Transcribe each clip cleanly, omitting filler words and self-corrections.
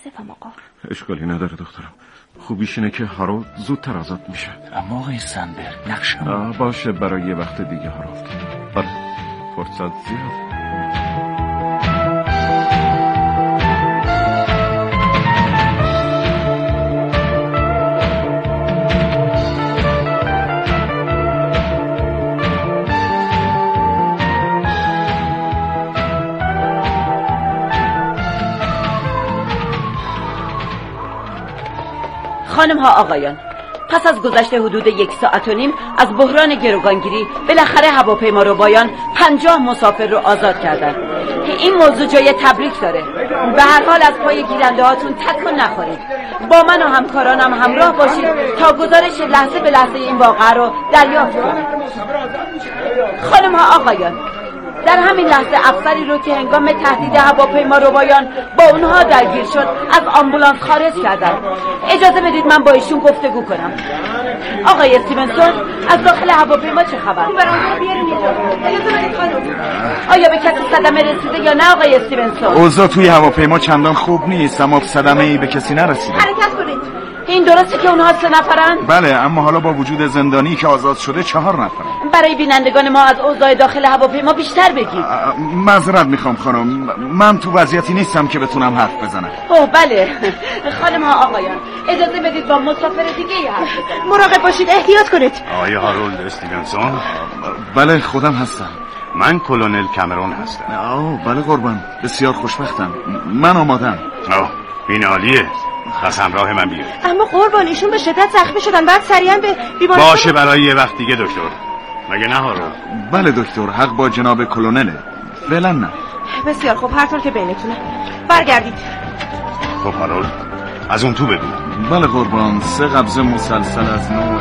متاسفم آقا. اشکالی نداره دخترم. خوبیش اینه که هارولد زودتر آزاد میشه. اما آقای سندبرگ نقشم باشه برای یه وقت دیگه هارولد. بله فرصت زیاد. خانم ها آقایان، پس از گذشت حدود 1 ساعت و نیم از بحران گروگانگیری بالاخره هواپیما ربایان 50 مسافر رو آزاد کردند. این موضوع جای تبریک داره. به هر حال از پای گیرنده هاتون تکون نخورید. با من و همکارانم همراه باشید تا گزارش لحظه به لحظه این واقعه رو دریافت کنید. خانم ها آقایان، در همین لحظه افسری رو که هنگام تهدید هواپیما ربایان با اونها درگیر شد از آمبولانس خارج کردن. اجازه بدید من با ایشون گفتگو کنم. آقای استیونسون، از داخل هواپیما چه خبر؟ برام بیارین اینجا. اجازه بدید خانم. آیا به کسی صدمه رسیده یا نه آقای استیونسون؟ اوضاع توی هواپیما چندان خوب نیست، اما صدمه‌ای به کسی نرسیده. حرکت کنید. این درسته که اونها 3 نفرن؟ بله، اما حالا با وجود زندانی که آزاد شده 4 نفرن. برای بینندگان ما از اوضاع داخل هواپیما بیشتر بگید. معذرت میخوام خانم، من تو وضعیتی نیستم که بتونم حرف بزنم. اوه بله. خانم ها آقایان، اجازه بدید با مسافر دیگه حرف بزنم. مراقب باشید، احتیاط کنید. آقای هارولد استیونسون؟ بله خودم هستم. من کلونل کامرون هستم. بله قربان، بسیار خوشبختم. من آمادم. این عالیه. پس همراه من بیارید. اما قربان ایشون به شدت زخمی شدن، بعد سریعا به بیمارستان. باشه برای یه وقت دیگه دکتر. مگه نه هارولد؟ بله دکتر، حق با جناب کلونله. فعلا نه. بسیار خوب، هر طور که بینتونه. برگردید. خب هارولد، از اون تو بگو. بله قربان، 3 قبضه مسلسل از نوع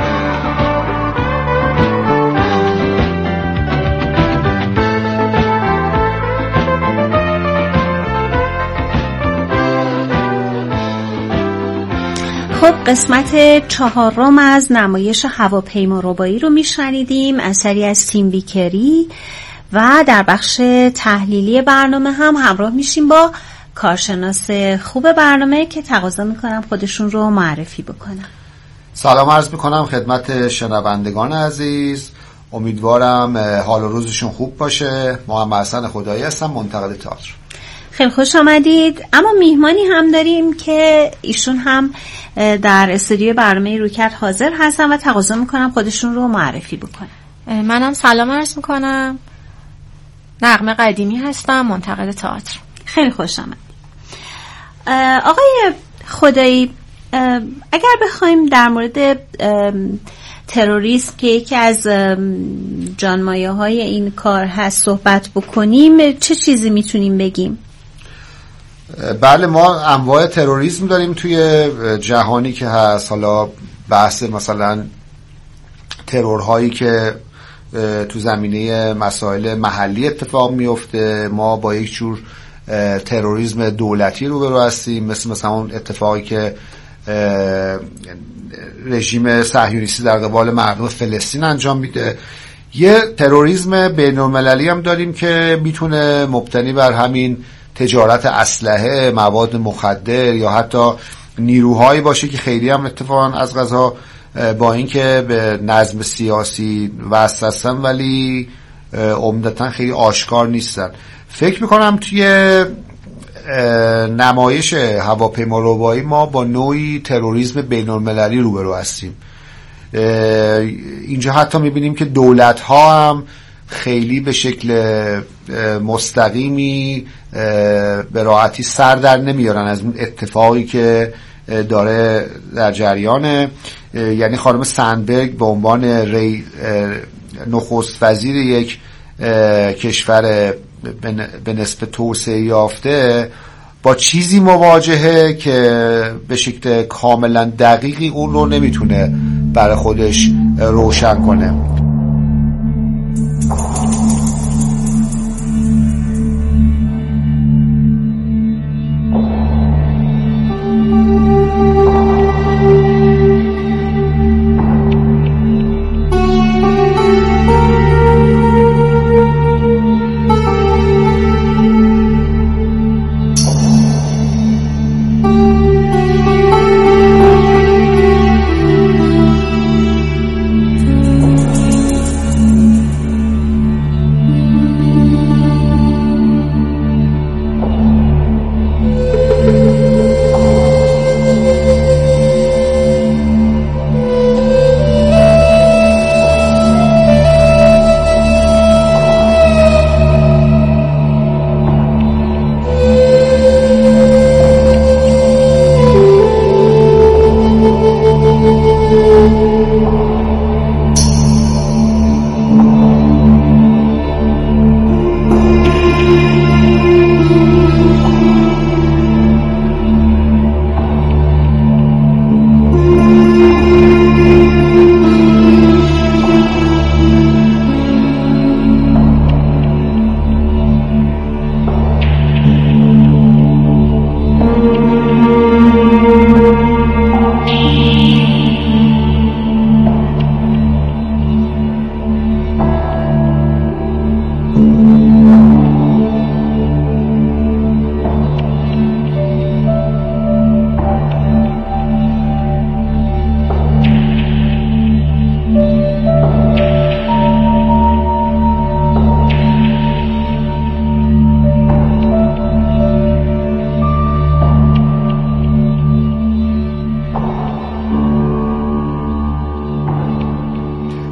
خب قسمت 4 از نمایش هواپیما ربایی رو میشنیدیم، اثری از تیم بیکری، و در بخش تحلیلی برنامه هم همراه میشیم با کارشناس خوب برنامه که تقاضا میکنم خودشون رو معرفی بکنم. سلام عرض میکنم خدمت شنوندگان عزیز، امیدوارم حال و روزشون خوب باشه. محمد حسن خدایی هستم، منتقد تئاتر. خیلی خوش آمدید. اما میهمانی هم داریم که ایشون هم در استودیو برنامه رویکرد حاضر هستن و تقاضا میکنم خودشون رو معرفی بکنن. منم سلام عرض میکنم، نغمه قدیمی هستم، منتقد تئاتر. خیلی خوش آمدید. آقای خدایی، اگر بخوایم در مورد تروریسم که یکی از جانمایه‌های این کار هست صحبت بکنیم، چه چیزی میتونیم بگیم؟ بله، ما انواع تروریسم داریم توی جهانی که هست. حالا بحث مثلا ترورهایی که تو زمینه مسائل محلی اتفاق میفته، ما با یک جور تروریسم دولتی روبرو هستیم، مثلا اون اتفاقی که رژیم صهیونیستی در قبال مردم فلسطین انجام میده. یه تروریسم بین‌المللی هم داریم که میتونه مبتنی بر همین تجارت اسلحه، مواد مخدر یا حتی نیروهایی باشه که خیلی هم اتفاقا از قضا با اینکه به نظم سیاسی وصل هستن ولی عمدتاً خیلی آشکار نیستن. فکر میکنم توی نمایش هواپیما ربایی ما با نوعی تروریسم بین‌المللی روبرو هستیم. اینجا حتی میبینیم که دولت‌ها هم خیلی به شکل مستقیمی به راحتی سر در نمیارن از اون اتفاقی که داره در جریانه. یعنی خانم سندبرگ به عنوان نخست وزیر یک کشور به نسبت توسعه یافته با چیزی مواجهه که به شکل کاملا دقیقی اون رو نمیتونه برای خودش روشن کنه.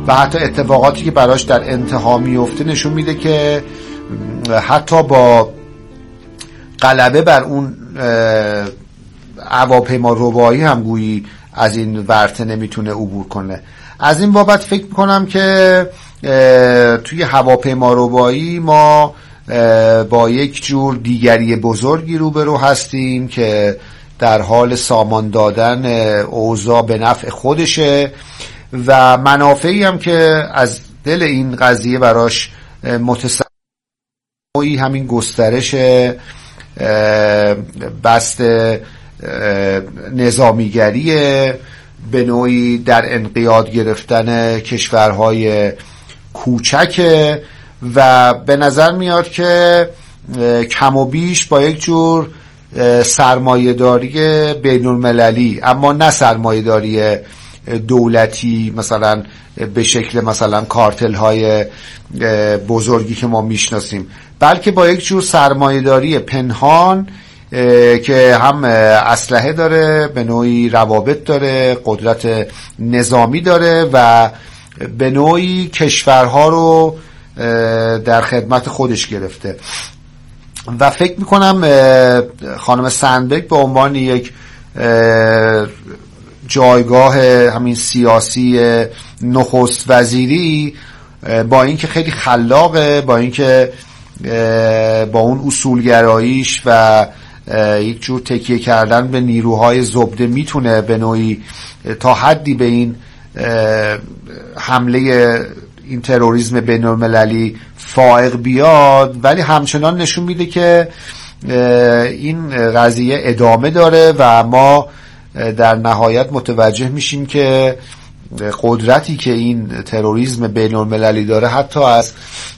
و حتی اتفاقاتی که براش در انتها میفته نشون میده که حتی با غلبه بر اون هواپیما ربایی هم گویی از این ورطه نمیتونه عبور کنه. از این بابت فکر میکنم که توی هواپیما ربایی ما با یک جور دیگری بزرگی روبرو هستیم که در حال سامان دادن اوضاع به نفع خودشه و منافعی هم که از دل این قضیه براش متصوری همین گسترش بست نظامیگری به نوعی در انقیاد گرفتن کشورهای کوچک و به نظر میاد که کم و بیش با یک جور سرمایه‌داری بین‌المللی، اما نه سرمایه‌داری دولتی مثلا به شکل مثلا کارتل های بزرگی که ما میشناسیم، بلکه با یک جور سرمایه‌داری پنهان که هم اسلحه داره، به نوعی روابط داره، قدرت نظامی داره و به نوعی کشورها رو در خدمت خودش گرفته. و فکر میکنم خانم سندبرگ به عنوان یک جایگاه همین سیاسی نخست وزیری، با اینکه خیلی خلاقه، با اینکه با اون اصولگراییش و یک جور تکیه کردن به نیروهای زبده میتونه به نوعی تا حدی به این حمله این تروریسم بین‌المللی فائق بیاد، ولی همچنان نشون میده که این قضیه ادامه داره و ما در نهایت متوجه میشیم که قدرتی که این تروریسم بین‌المللی داره حتی از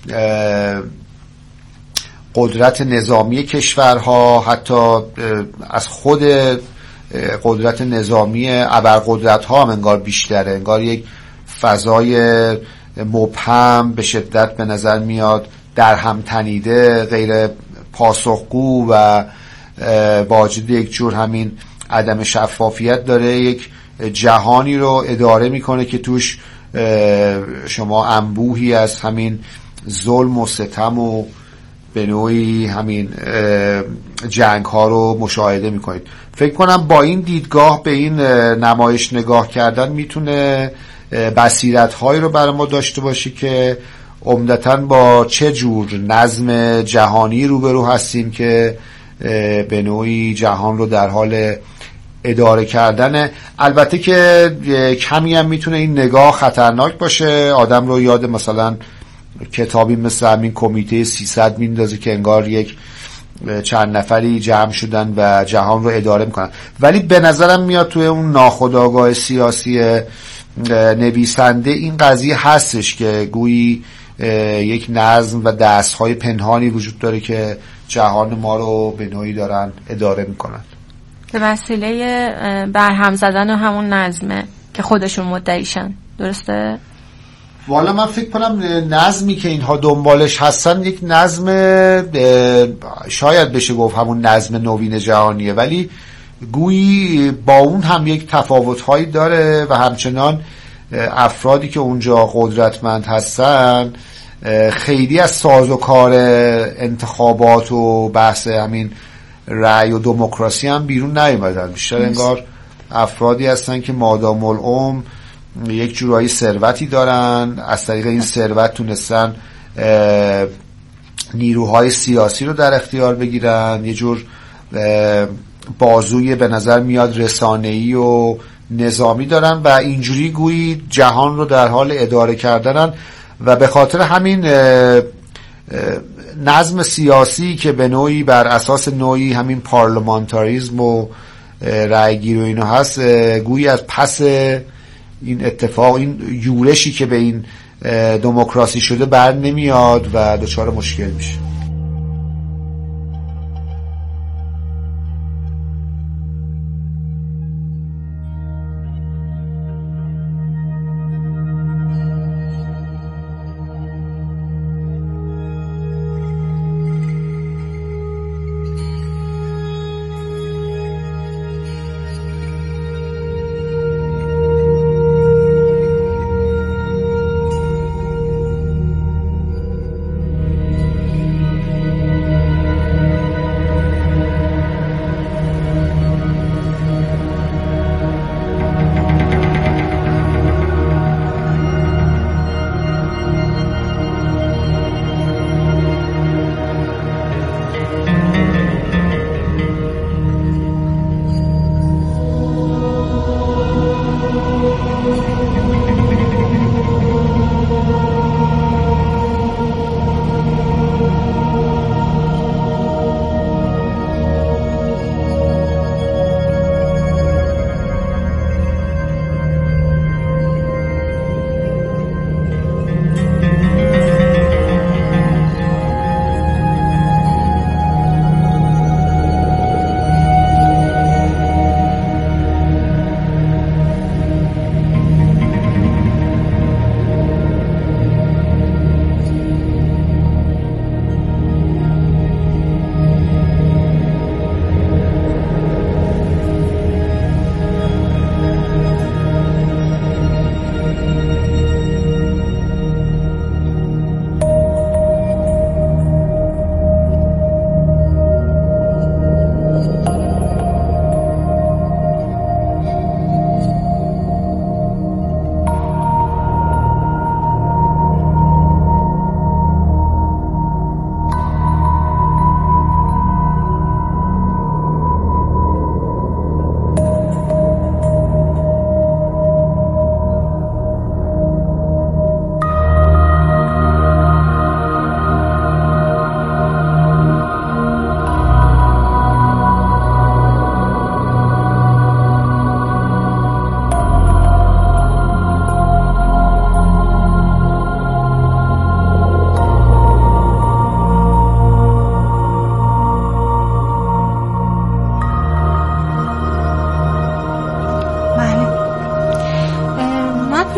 قدرت نظامی کشورها، حتی از خود قدرت نظامی ابرقدرت ها هم انگار بیشتره. انگار یک فضای مبهم به شدت به نظر میاد، در هم تنیده، غیر پاسخگو و واجد یک جور همین عدم شفافیت داره یک جهانی رو اداره میکنه که توش شما انبوهی از همین ظلم و ستم و به نوعی همین جنگ ها رو مشاهده میکنید. فکر کنم با این دیدگاه به این نمایش نگاه کردن میتونه بصیرت هایی رو برای ما داشته باشه که عمدتاً با چه جور نظم جهانی روبرو هستیم که به نوعی جهان رو در حال اداره کردنه. البته که کمی هم میتونه این نگاه خطرناک باشه، آدم رو یاد مثلا کتابی مثل همین کمیته 300 میندازه که انگار یک چند نفری جمع شدن و جهان رو اداره میکنن، ولی به نظرم میاد توی اون ناخودآگاه سیاسی نویسنده این قضیه هستش که گویی یک نظم و دستهای پنهانی وجود داره که جهان ما رو به نوعی دارن اداره میکنن به وسیله برهم زدن و همون نظمه که خودشون مدعیشن. درسته؟ والا من فکر کنم نظمی که اینها دنبالش هستن یک نظم شاید بشه گفت همون نظم نوین جهانیه، ولی گویی با اون هم یک تفاوت‌هایی داره و همچنان افرادی که اونجا قدرتمند هستن خیلی از سازوکار انتخابات و بحث همین رأی و دموکراسی هم بیرون نیومدن. بیشتر انگار افرادی هستن که مادام العمر یک جورایی ثروتی دارن، از طریق این ثروت تونستن نیروهای سیاسی رو در اختیار بگیرن، یه جور بازوی به نظر میاد رسانه‌ای و نظامی دارن و اینجوری گویی جهان رو در حال اداره کردنن و به خاطر همین نظم سیاسی که به نوعی بر اساس نوعی همین پارلمانتاریزم و رأیگیری و اینا هست، گویی از پس این اتفاق، این یورشی که به این دموکراسی شده بر نمیاد و دچار مشکل میشه.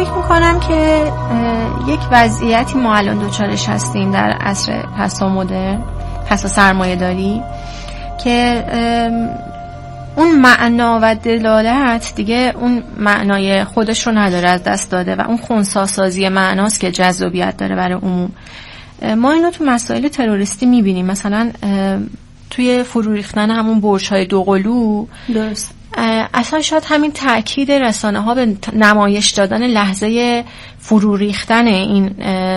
فکر میکنم که یک وضعیتی ما الان دوچارش هستیم در عصر پسامدرن، پس سرمایه داری، که اون معنا و دلالت دیگه اون معنای خودش رو نداره، از دست داده، و اون خنثی‌سازی معناست که جذابیت داره برای عموم. ما اینو تو مسائل تروریستی میبینیم، مثلا توی فرو ریختن همون برج‌های دوقلو. درست. اصلا شاید همین تأکید رسانه‌ها به نمایش دادن لحظه فرو ریختن این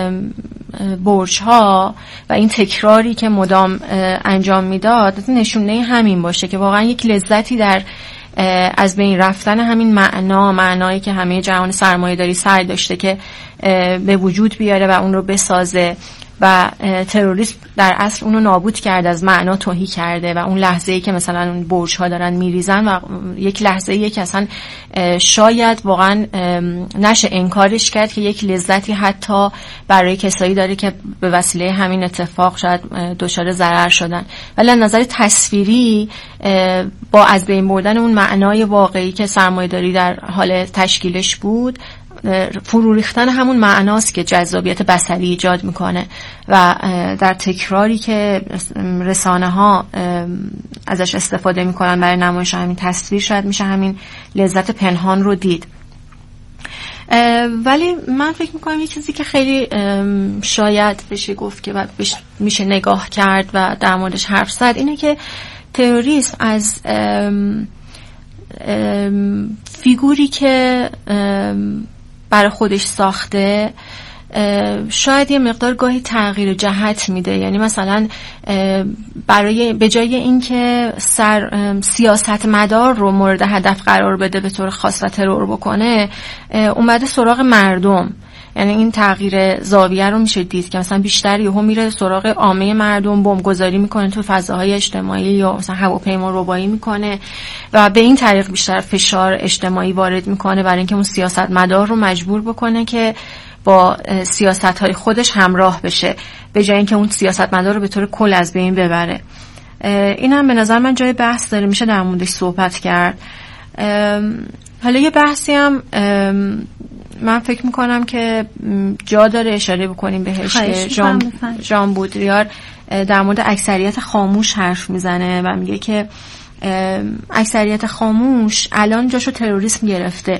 برج‌ها و این تکراری که مدام انجام میداد نشونه همین باشه که واقعا یک لذتی در از بین رفتن همین معنایی که همه جهان سرمایه‌داری سعی داشته که به وجود بیاره و اون رو بسازه، و تروریسم در اصل اونو نابود کرده، از معنا تهی کرده، و اون لحظه‌ای که مثلا اون برج‌ها دارن میریزن و یک لحظه‌ای که اصلا شاید واقعا نشه انکارش کرد که یک لذتی حتی برای کسایی داره که به وسیله همین اتفاق شاید دچار ضرر شدن. ولی از نظر تصویری با از بین بردن اون معنای واقعی که سرمایه‌داری در حال تشکیلش بود، فرو ریختن همون معناست که جذابیت بصری ایجاد میکنه، و در تکراری که رسانه ها ازش استفاده میکنن برای نمایش همین تصویر شاید میشه همین لذت پنهان رو دید. ولی من فکر میکنم یک چیزی که خیلی شاید بشه گفت که میشه نگاه کرد و در موردش حرف زد اینه که تروریسم از فیگوری که برای خودش ساخته شاید یه مقدار گاهی تغییر جهت میده. یعنی مثلا به جای اینکه سیاست مدار رو مورد هدف قرار بده به طور خاص و ترور بکنه، اومده سراغ مردم. یعنی این تغییر زاویه رو میشه دید که مثلا بیشتر یهو میره سراغ عامه مردم، بمبگذاری میکنه تو فضاهای اجتماعی یا مثلا هواپیما ربایی میکنه و به این طریق بیشتر فشار اجتماعی وارد میکنه برای اینکه اون سیاستمدار رو مجبور بکنه که با سیاست‌های خودش همراه بشه، به جای اینکه اون سیاستمدار رو به طور کل از بین ببره. این هم به نظر من جای بحث داره، میشه در موردش صحبت کرد. حالا یه بحثی هم من فکر میکنم که جا داره اشاره بکنیم بهش که ژان بودریار در مورد اکثریت خاموش حرف میزنه و میگه که اکثریت خاموش الان جاشو تروریسم گرفته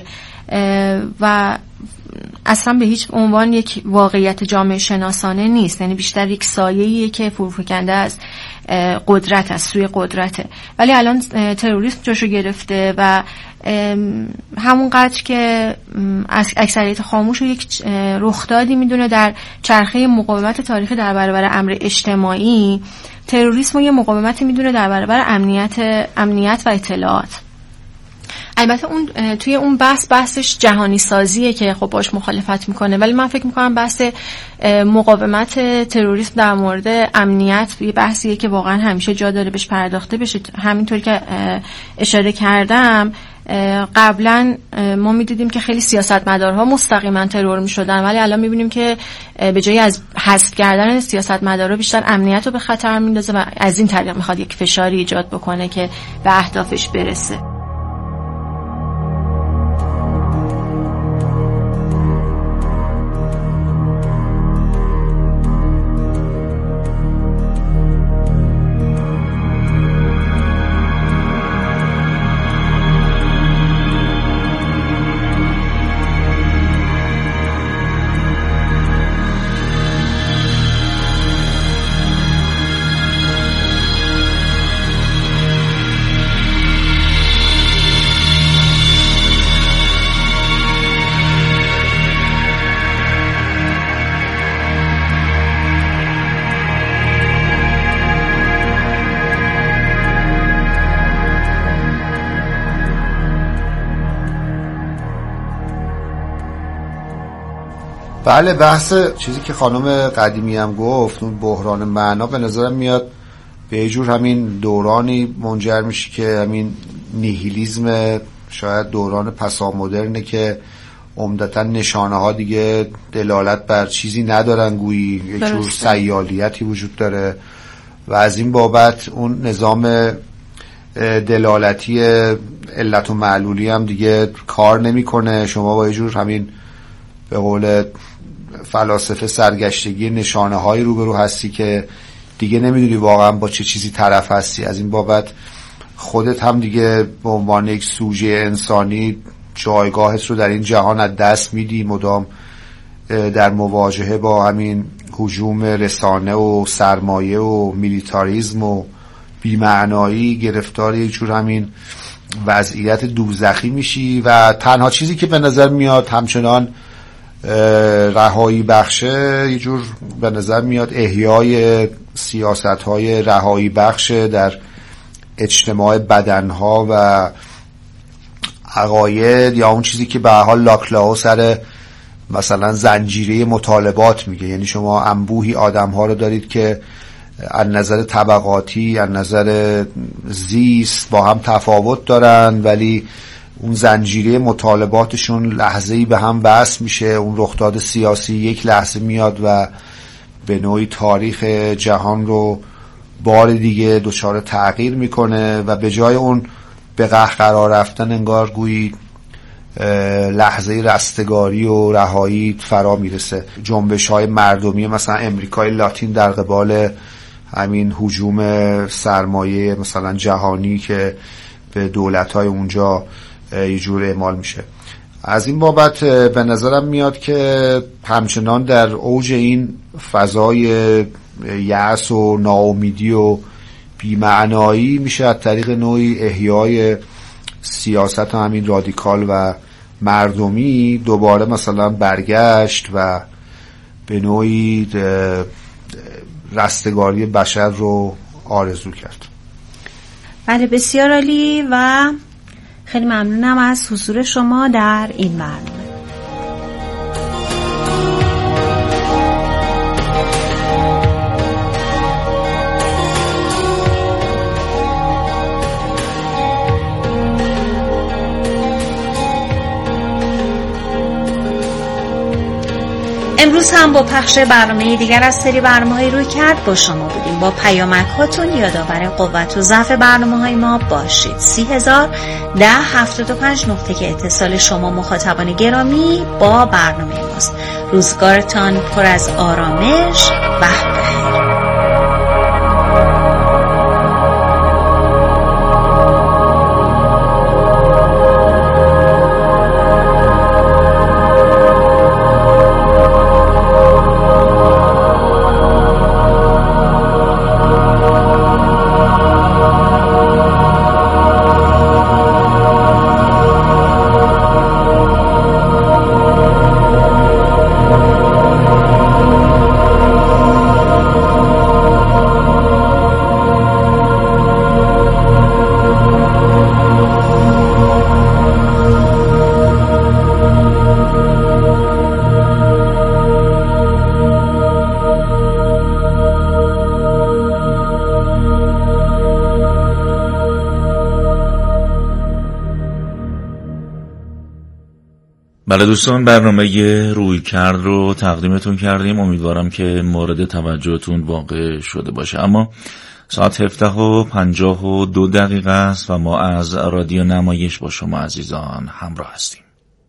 و اصلا به هیچ عنوان یک واقعیت جامعه شناسانه نیست، یعنی بیشتر یک سایه‌ایه که فروفکنده از قدرت، از سوی قدرته. ولی الان تروریسم جاشو گرفته و همون قدر که اکثریت خاموش رو یک رخدادی میدونه در چرخه مقاومت تاریخی در برابر امر اجتماعی، تروریسم رو یه مقاومتی میدونه در برابر امنیت و اطلاعات. البته اون توی اون بحثش جهانی سازیه که خب باش مخالفت میکنه، ولی من فکر میکنم بحث مقاومت تروریسم در مورد امنیت یه بحثیه که واقعا همیشه جا داره بهش پرداخته بشه. همینطور که اشاره کردم قبلا ما میدیدیم که خیلی سیاستمدارها مستقیما ترور میشدن، ولی الان میبینیم که به جای از حذف کردن سیاستمدارها بیشتر امنیت رو به خطر میندازه و از این طریق میخواد یک فشاری ایجاد بکنه که به اهدافش برسه. بله، بحث چیزی که خانم قدیمی هم گفت، اون بحران معنا به نظرم میاد به یه جور همین دورانی منجر میشه که همین نیهیلیزم، شاید دوران پسامدرنه که عمدتا نشانه ها دیگه دلالت بر چیزی ندارن، گویی یه جور سیالیتی وجود داره و از این بابت اون نظام دلالتی علت و معلولی هم دیگه کار نمیکنه. شما با یه جور همین به قول فلاسفه سرگشتگی نشانه هایی روبرو هستی که دیگه نمیدونی واقعا با چه چیزی طرف هستی. از این بابت خودت هم دیگه به عنوان یک سوژه انسانی جایگاهت رو در این جهان از دست میدی، مدام در مواجهه با همین هجوم رسانه و سرمایه و میلیتاریسم و بی‌معنایی گرفتار یک جور همین وضعیت دوزخی میشی و تنها چیزی که به نظر میاد همچنان رهایی بخشه یه جور به نظر میاد احیای سیاست‌های رهایی بخش در اجتماع بدنها و عقاید، یا اون چیزی که به حال لاکلاو سر مثلا زنجیره مطالبات میگه. یعنی شما انبوهی آدم‌ها رو دارید که از نظر طبقاتی، از نظر زیست با هم تفاوت دارن، ولی اون زنجیره مطالباتشون لحظه‌ای به هم وصل میشه. اون رخداد سیاسی یک لحظه میاد و به نوعی تاریخ جهان رو بار دیگه دچار تغییر میکنه و به جای اون به قهقرا رفتن انگار گویی لحظه رستگاری و رهایی فرا میرسه. جنبش‌های مردمی مثلا امریکای لاتین در قبال همین هجوم سرمایه مثلا جهانی که به دولت‌های اونجا یه جور اعمال میشه. از این بابت به نظرم میاد که همچنان در اوج این فضای یأس و ناامیدی و بی‌معنایی میشه از طریق نوعی احیای سیاست همین رادیکال و مردمی دوباره مثلا برگشت و به نوعی رستگاری بشر رو آرزو کرد. بله، بسیار عالی و خیلی ممنونم از حضور شما در این برنامه. امروز هم با پخش برنامه دیگر از سری برنامه‌های روی کرد با شما بودیم. با پیامک‌هاتون یادآور قوت و ضعف برنامه‌های ما باشید. 301075 نقطه که اتصال شما مخاطبان گرامی با برنامه ماست. روزگارتان پر از آرامش و بخیر. بله دوستان، برنامه روی کرد رو تقدیمتون کردیم. امیدوارم که مورد توجهتون واقع شده باشه. اما ساعت 17:52 است و ما از رادیو نمایش با شما عزیزان همراه هستیم.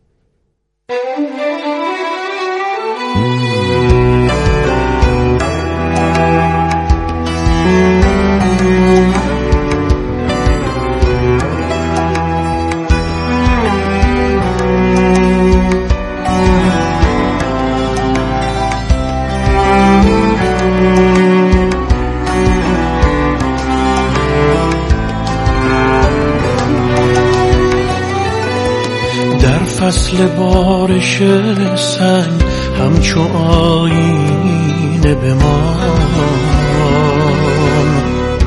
فصل بارش سنگ همچو آینه بمان،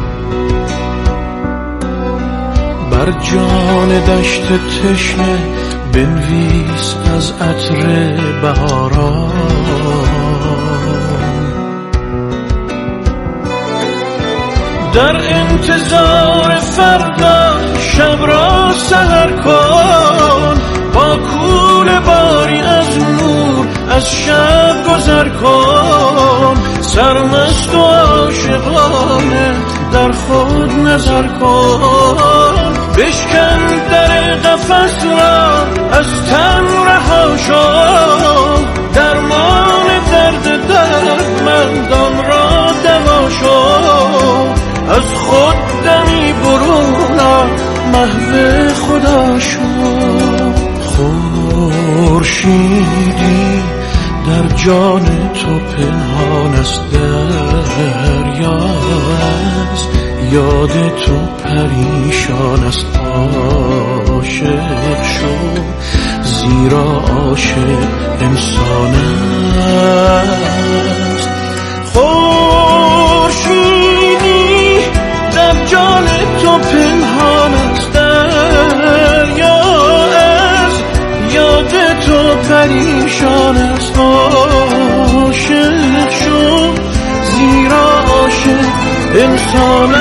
بر جان دشت تشنه بنویس از عطر بهاران. در انتظار فردا شب را سحر کن، با کوله باری از نور از شب گذر کن. سرمست و عاشقانه در خود نظر کن، بشکن در قفس را از تن رها شو. محو خدا شد. خورشیدی در جان تو پنهان است، دریا است یاد تو پریشان است. عاشق شد زیرا عاشق انسان است. خورشیدی در جان تو پنهان است، دریا است یاد تو پریشان است. عاشق شد زیرا عاشق انسان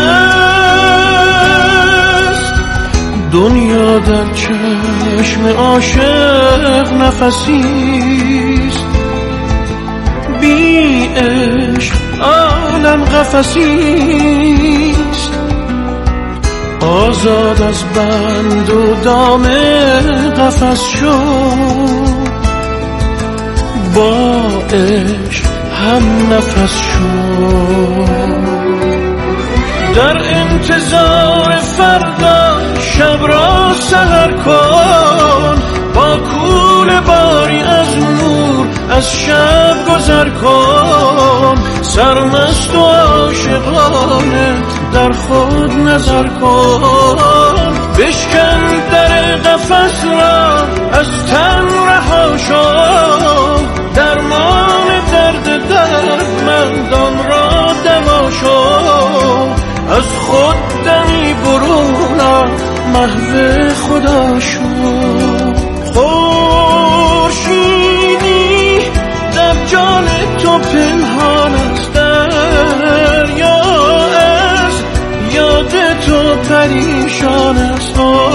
است. دنیا در چشم عاشق نفسیست، بی عشق عالم قفسیست. آزاد از بند و دام قفس شد، با عشق هم نفس شد. در انتظار فردا شب را سحر کن، با کول باری از نور از شب گذر کن. سرمست و عاشقانه در خود نظر کن. بشکن در قفس را از تن رها شو، درمان درد دردمندان را دوا شو. از خود دمی برون محو خدا شو. خورشیدی در جان تو پنهان است، دریا است یاد تو پریشان است.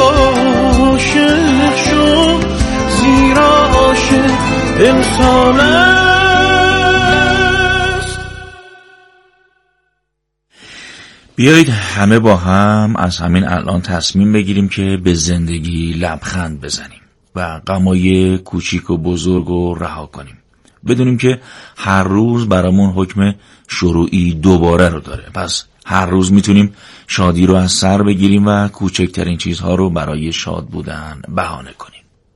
عاشق شو زیرا عاشق انسان است. بیایید همه با هم از همین الان تصمیم بگیریم که به زندگی لبخند بزنیم و غمای کوچیک و بزرگ رو رها کنیم. بدونیم که هر روز برامون حکم شروعی دوباره رو داره، پس هر روز میتونیم شادی رو از سر بگیریم و کوچکترین چیزها رو برای شاد بودن بهانه کنیم.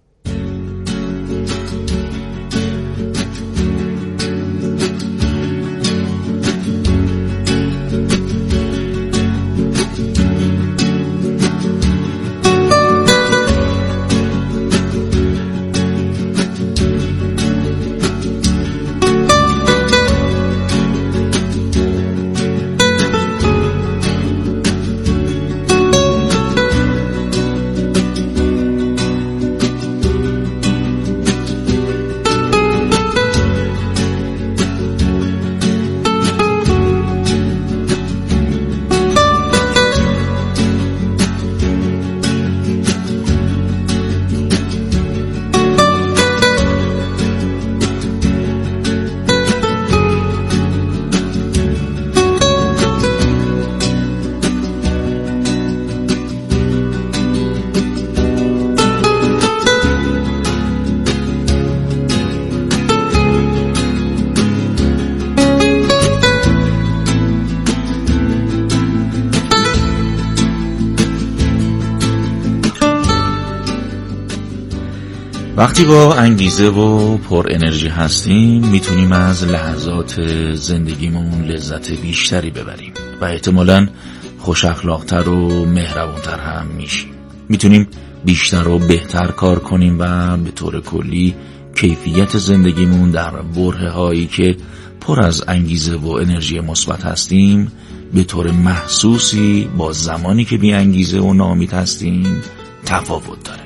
وقتی با انگیزه و پر انرژی هستیم میتونیم از لحظات زندگیمون لذت بیشتری ببریم و احتمالاً خوش اخلاق‌تر و مهربون‌تر هم میشیم. میتونیم بیشتر و بهتر کار کنیم و به طور کلی کیفیت زندگیمون در برهه‌هایی که پر از انگیزه و انرژی مثبت هستیم به طور محسوسی با زمانی که بی انگیزه و ناامید هستیم تفاوت داره.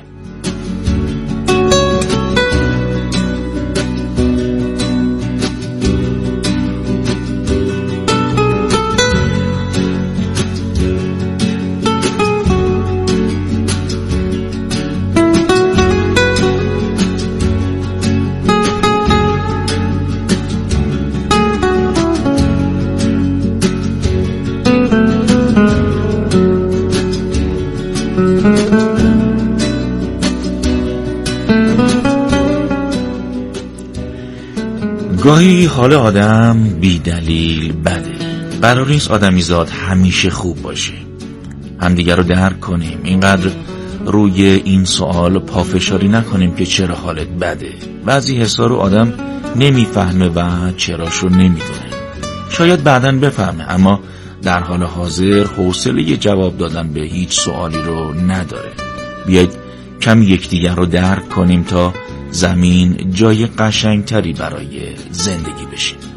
گاهی حال آدم بی دلیل بده. قرار نیست آدمیزاد همیشه خوب باشه. همدیگر رو درک کنیم، اینقدر روی این سوال پافشاری نکنیم که چرا حالت بده. بعضی حسا رو آدم نمیفهمه و چراشو نمیدونه. شاید بعداً بفهمه، اما در حال حاضر حوصله جواب دادن به هیچ سوالی رو نداره. بیایید کم یکدیگر رو درک کنیم تا زمین جای قشنگتری برای زندگی بشه.